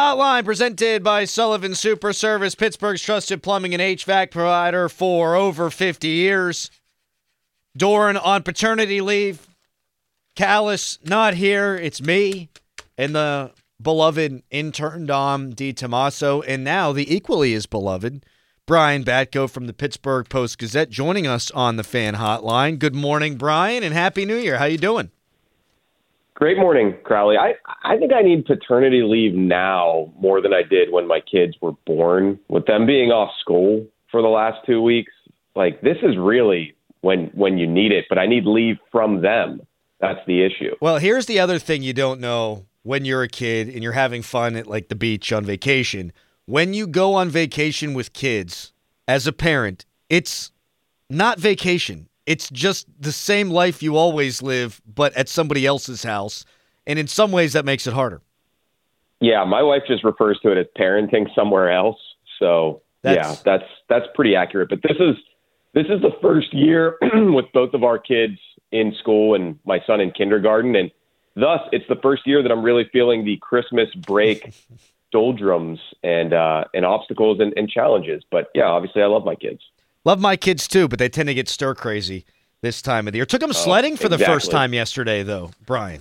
Hotline presented by Sullivan Super Service, Pittsburgh's trusted plumbing and HVAC provider for over 50 years. Doran on paternity leave. Callis not here. It's me and the beloved intern Dom DiTomaso, and now the equally as beloved Brian Batko from the Pittsburgh Post-Gazette joining us on the Fan Hotline. Good morning, Brian, and Happy New Year. How you doing? Great morning, Crowley. I think I need paternity leave now more than I did when my kids were born. With them being off school for the last 2 weeks, like this is really when you need it, but I need leave from them. That's the issue. Well, here's the other thing you don't know when you're a kid and you're having fun at like the beach on vacation. When you go on vacation with kids as a parent, it's not vacation. It's just the same life you always live, but at somebody else's house. And in some ways, that makes it harder. Yeah, my wife just refers to it as parenting somewhere else. So that's pretty accurate. But this is the first year with both of our kids in school and my son in kindergarten. And thus, it's the first year that I'm really feeling the Christmas break doldrums and obstacles and challenges. But yeah, obviously I love my kids. Love my kids too, but they tend to get stir crazy this time of the year. Took them sledding for the first time yesterday, though, Brian.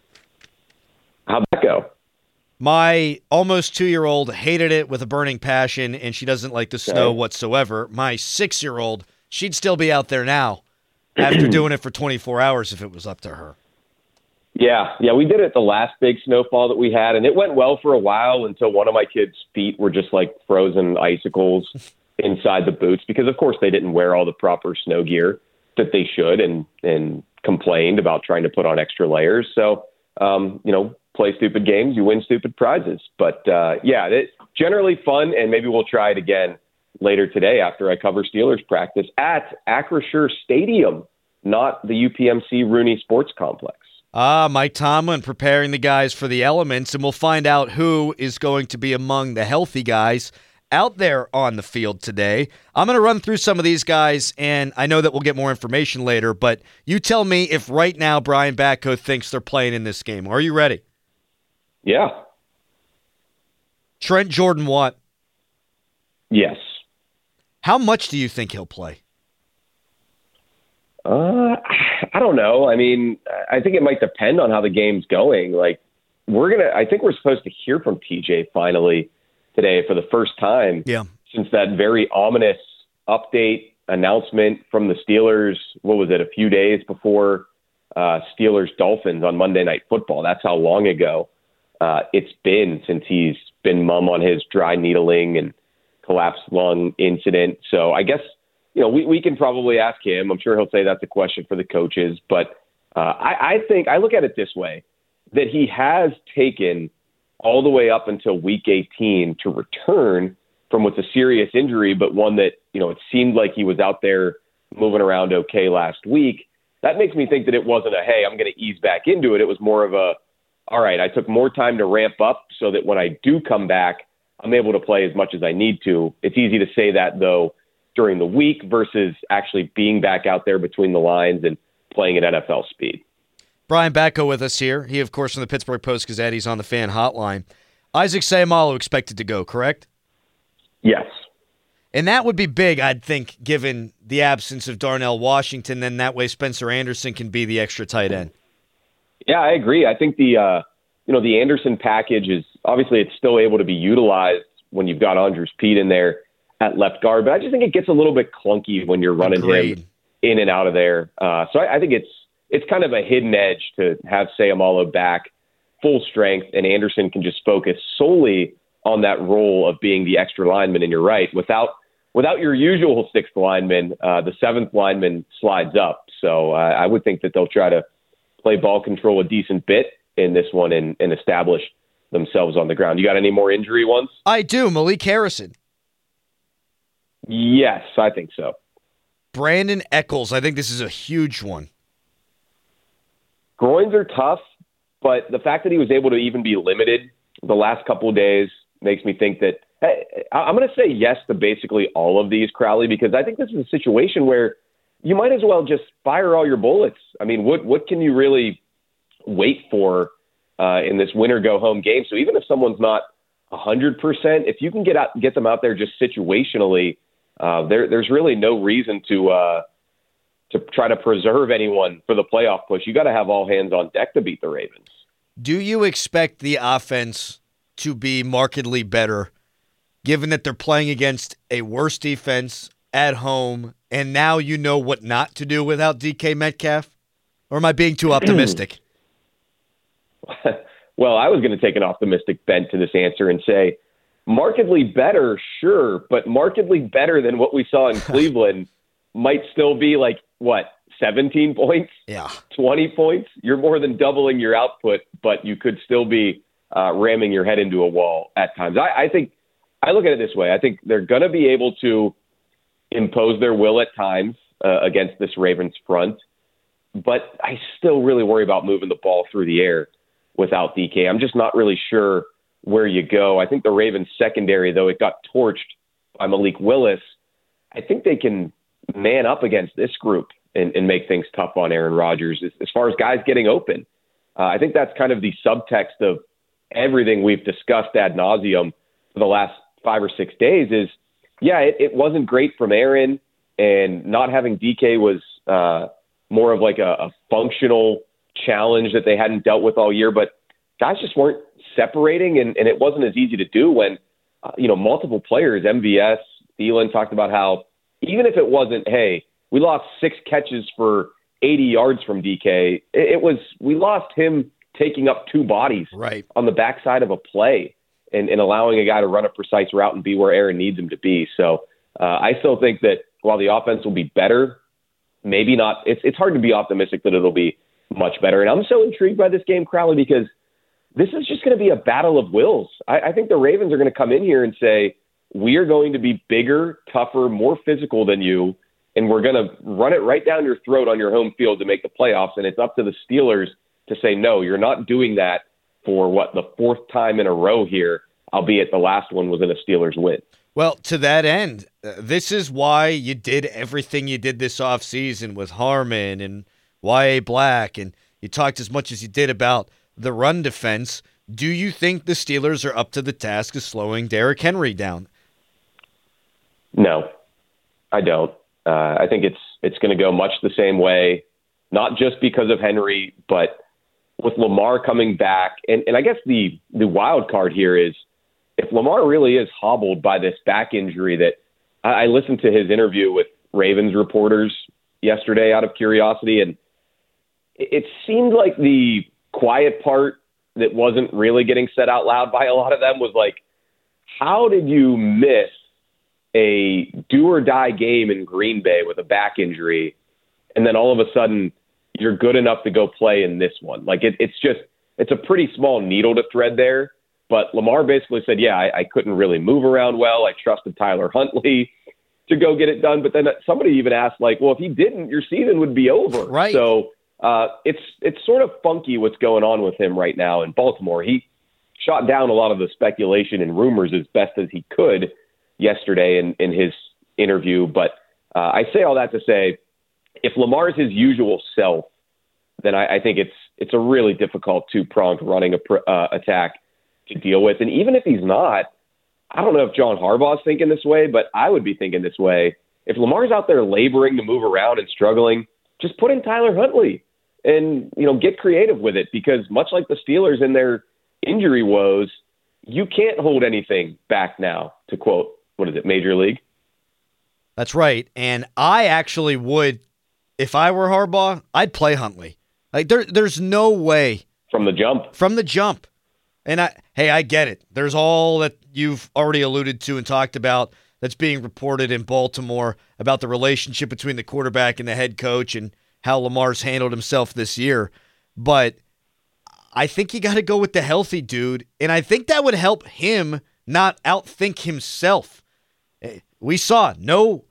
How'd that go? My almost 2-year-old hated it with a burning passion, and she doesn't like the snow whatsoever. My 6-year-old, she'd still be out there now after doing it for 24 hours if it was up to her. Yeah, we did it the last big snowfall that we had, and it went well for a while until one of my kids' feet were just like frozen icicles inside the boots because, of course, they didn't wear all the proper snow gear that they should and complained about trying to put on extra layers. So, play stupid games, you win stupid prizes. But, it's generally fun, and maybe we'll try it again later today after I cover Steelers practice at Acrisure Stadium, not the UPMC Rooney Sports Complex. Mike Tomlin preparing the guys for the elements, and we'll find out who is going to be among the healthy guys out there on the field today. I'm going to run through some of these guys, and I know that we'll get more information later, but you tell me if right now Brian Batko thinks they're playing in this game. Are you ready? Yeah. Trent Jordan-Watt. Yes. How much do you think he'll play? I don't know. I mean, I think it might depend on how the game's going. Like, I think we're supposed to hear from TJ finally today for the first time since that very ominous update announcement from the Steelers. What was it? A few days before Steelers Dolphins on Monday Night Football. That's how long ago it's been since he's been mum on his dry needling and collapsed lung incident. So I guess, we can probably ask him. I'm sure he'll say that's a question for the coaches. But I think I look at it this way, that he has taken all the way up until week 18 to return from what's a serious injury, but one that, it seemed like he was out there moving around okay last week. That makes me think that it wasn't hey, I'm going to ease back into it. It was more of all right, I took more time to ramp up so that when I do come back, I'm able to play as much as I need to. It's easy to say that, though, during the week versus actually being back out there between the lines and playing at NFL speed. Brian Batko with us here. He, of course, from the Pittsburgh Post-Gazette. He's on the Fan Hotline. Isaac Seumalo expected to go, correct? Yes. And that would be big, I'd think, given the absence of Darnell Washington. Then that way Spencer Anderson can be the extra tight end. Yeah, I agree. I think the Anderson package is obviously it's still able to be utilized when you've got Andrews Pete in there at left guard, but I just think it gets a little bit clunky when you're running him in and out of there. So I think it's kind of a hidden edge to have Seumalo back full strength, and Anderson can just focus solely on that role of being the extra lineman in your right. Without your usual sixth lineman, the seventh lineman slides up. So I would think that they'll try to play ball control a decent bit in this one and establish themselves on the ground. You got any more injury ones? I do. Malik Harrison. Yes, I think so. Brandon Eccles. I think this is a huge one. Groins are tough, but the fact that he was able to even be limited the last couple of days makes me think that I'm going to say yes to basically all of these, Crowley, because I think this is a situation where you might as well just fire all your bullets. I mean, what can you really wait for in this winner go home game? So even if someone's not 100%. If you can get them out there just situationally, there's really no reason to try to preserve anyone for the playoff push. You got to have all hands on deck to beat the Ravens. Do you expect the offense to be markedly better, given that they're playing against a worse defense at home, and now you know what not to do without DK Metcalf? Or am I being too optimistic? Well, I was going to take an optimistic bent to this answer and say markedly better, sure, but markedly better than what we saw in Cleveland might still be like, 17 points? Yeah. 20 points? You're more than doubling your output, but you could still be ramming your head into a wall at times. I think I look at it this way. I think they're going to be able to impose their will at times against this Ravens front, but I still really worry about moving the ball through the air without DK. I'm just not really sure where you go. I think the Ravens secondary, though it got torched by Malik Willis, I think they can man up against this group and make things tough on Aaron Rodgers as far as guys getting open. I think that's kind of the subtext of everything we've discussed ad nauseum for the last 5 or 6 days is, it wasn't great from Aaron, and not having DK was more of like a functional challenge that they hadn't dealt with all year, but guys just weren't separating, and it wasn't as easy to do when, multiple players, MVS, Thielen talked about how even if it wasn't, hey, we lost 6 catches for 80 yards from DK, we lost him taking up 2 bodies on the backside of a play and allowing a guy to run a precise route and be where Aaron needs him to be. So I still think that while the offense will be better, maybe not. It's hard to be optimistic that it'll be much better. And I'm so intrigued by this game, Crowley, because this is just going to be a battle of wills. I think the Ravens are going to come in here and say, we are going to be bigger, tougher, more physical than you, and we're going to run it right down your throat on your home field to make the playoffs. And it's up to the Steelers to say, no, you're not doing that for the 4th time in a row here, albeit the last one was in a Steelers win. Well, to that end, this is why you did everything you did this offseason with Harmon and Y.A. Black, and you talked as much as you did about the run defense. Do you think the Steelers are up to the task of slowing Derrick Henry down? No, I don't. I think it's going to go much the same way, not just because of Henry, but with Lamar coming back. And I guess the wild card here is if Lamar really is hobbled by this back injury that I listened to his interview with Ravens reporters yesterday out of curiosity, and it seemed like the quiet part that wasn't really getting said out loud by a lot of them was like, how did you miss a do-or-die game in Green Bay with a back injury, and then all of a sudden you're good enough to go play in this one? Like, it's a pretty small needle to thread there, but Lamar basically said, I couldn't really move around well. I trusted Tyler Huntley to go get it done. But then somebody even asked, like, well, if he didn't, your season would be over. Right. So it's sort of funky what's going on with him right now in Baltimore. He shot down a lot of the speculation and rumors as best as he could yesterday in his interview. But I say all that to say, if Lamar's his usual self, then I think it's a really difficult 2-pronged running attack to deal with. And even if he's not, I don't know if John Harbaugh's thinking this way, but I would be thinking this way. If Lamar's out there laboring to move around and struggling, just put in Tyler Huntley and, get creative with it, because much like the Steelers in their injury woes, you can't hold anything back now, to quote, Major League? That's right. And I actually would, if I were Harbaugh, I'd play Huntley. Like there's no way. From the jump. And I get it. There's all that you've already alluded to and talked about that's being reported in Baltimore about the relationship between the quarterback and the head coach and how Lamar's handled himself this year. But I think you got to go with the healthy dude, and I think that would help him not outthink himself. We saw no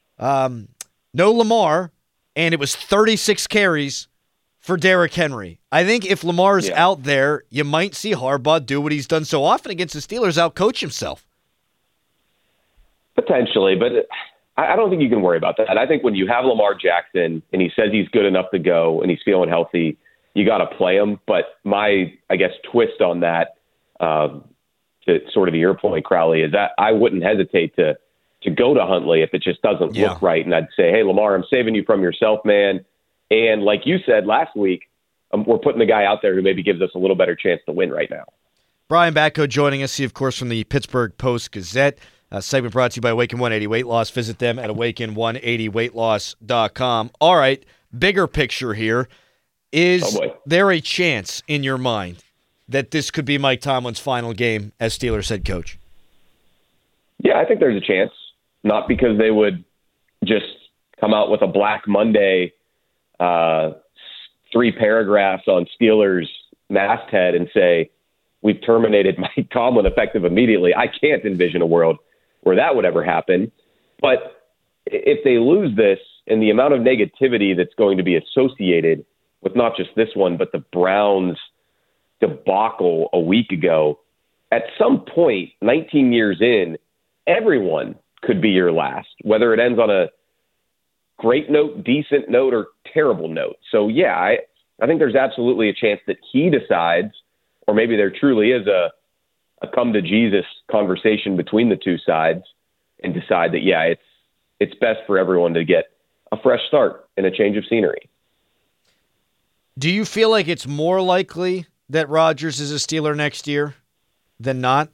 Lamar, and it was 36 carries for Derrick Henry. I think if Lamar's out there, you might see Harbaugh do what he's done so often against the Steelers, outcoach himself. Potentially, but I don't think you can worry about that. I think when you have Lamar Jackson and he says he's good enough to go and he's feeling healthy, you got to play him. But my, twist on that, to to sort of your point, Crowley, is that I wouldn't hesitate to go to Huntley if it just doesn't look right. And I'd say, hey, Lamar, I'm saving you from yourself, man. And like you said last week, we're putting the guy out there who maybe gives us a little better chance to win right now. Brian Batko joining us, he, of course, from the Pittsburgh Post-Gazette. Segment brought to you by Awaken 180 Weight Loss. Visit them at awaken180weightloss.com. All right, bigger picture here. Is there a chance in your mind that this could be Mike Tomlin's final game as Steelers head coach? Yeah, I think there's a chance. Not because they would just come out with a Black Monday, 3 paragraphs on Steelers masthead and say, we've terminated Mike Tomlin effective immediately. I can't envision a world where that would ever happen. But if they lose this and the amount of negativity that's going to be associated with not just this one, but the Browns debacle a week ago, at some point, 19 years in, everyone could be your last, whether it ends on a great note, decent note, or terrible note. So, yeah, I think there's absolutely a chance that he decides, or maybe there truly is a come to Jesus conversation between the two sides and decide that, yeah, it's best for everyone to get a fresh start and a change of scenery. Do you feel like it's more likely that Rodgers is a Steeler next year than not?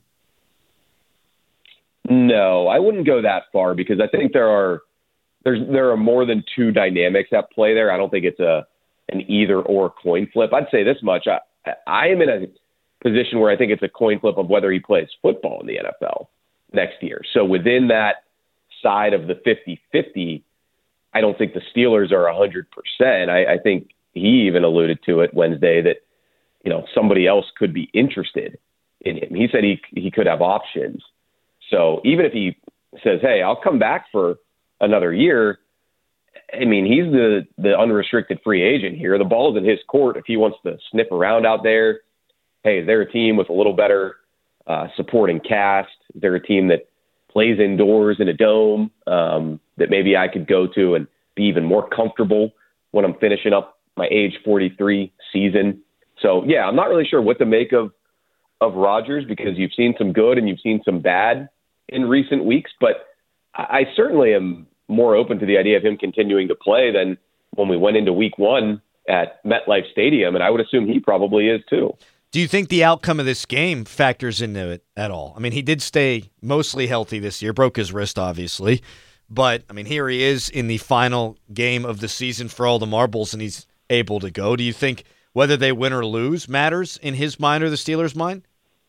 No, I wouldn't go that far because I think there are more than two dynamics at play there. I don't think it's an either or coin flip. I'd say this much. I am in a position where I think it's a coin flip of whether he plays football in the NFL next year. So within that side of the 50-50, I don't think the Steelers are 100%. I think he even alluded to it Wednesday that, somebody else could be interested in him. He said he could have options. So even if he says, hey, I'll come back for another year, I mean, he's the unrestricted free agent here. The ball's in his court if he wants to sniff around out there. Hey, is there a team with a little better supporting cast? Is there a team that plays indoors in a dome that maybe I could go to and be even more comfortable when I'm finishing up my age 43 season? So, yeah, I'm not really sure what to make of Rodgers because you've seen some good and you've seen some bad in recent weeks, but I certainly am more open to the idea of him continuing to play than when we went into week 1 at MetLife Stadium, and I would assume he probably is too. Do you think the outcome of this game factors into it at all? I mean, he did stay mostly healthy this year, broke his wrist, obviously, but, I mean, here he is in the final game of the season for all the marbles, and he's able to go. Do you think whether they win or lose matters in his mind or the Steelers' mind?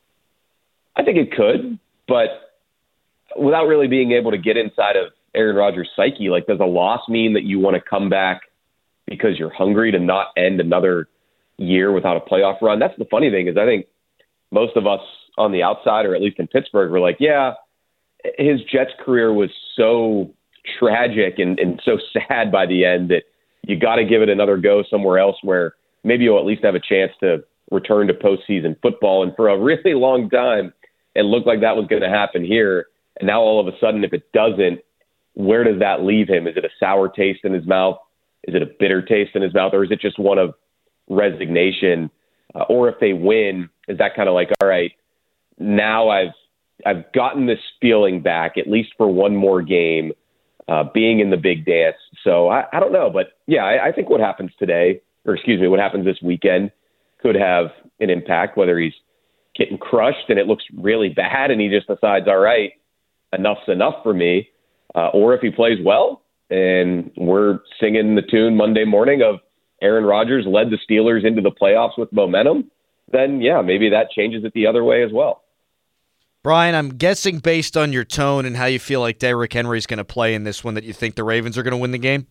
I think it could, but without really being able to get inside of Aaron Rodgers' psyche, like, does a loss mean that you want to come back because you're hungry to not end another year without a playoff run? That's the funny thing is I think most of us on the outside, or at least in Pittsburgh, were like, yeah, his Jets career was so tragic and so sad by the end that you got to give it another go somewhere else where maybe you'll at least have a chance to return to postseason football. And for a really long time, it looked like that was going to happen here. And now all of a sudden, if it doesn't, where does that leave him? Is it a sour taste in his mouth? Is it a bitter taste in his mouth? Or is it just one of resignation? Or if they win, is that kind of like, all right, now I've gotten this feeling back, at least for one more game, being in the big dance. So I don't know. But, yeah, I think what happens today, what happens this weekend could have an impact, whether he's getting crushed and it looks really bad and he just decides, all right, enough's enough for me. Or if he plays well and we're singing the tune Monday morning of Aaron Rodgers led the Steelers into the playoffs with momentum, then, yeah, maybe that changes it the other way as well. Brian, I'm guessing based on your tone and how you feel like Derrick Henry's going to play in this one that you think the Ravens are going to win the game?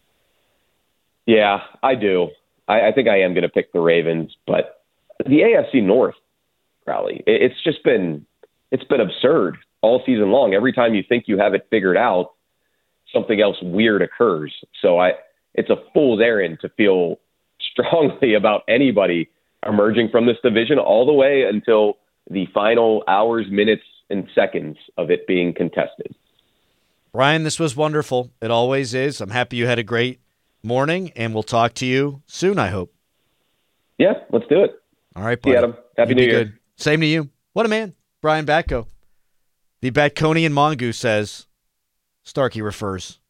Yeah, I do. I think I am going to pick the Ravens, but the AFC North, Crowley, it's been absurd all season long. Every time you think you have it figured out, something else weird occurs. So it's a fool's errand to feel strongly about anybody emerging from this division all the way until the final hours, minutes, and seconds of it being contested. Brian, this was wonderful. It always is. I'm happy you had a great morning, and we'll talk to you soon, I hope. Yeah, let's do it. All right, buddy. See you, Adam. Happy New Year. Good. Same to you. What a man. Brian Batko. The Batconian Mongoose says Starkey refers.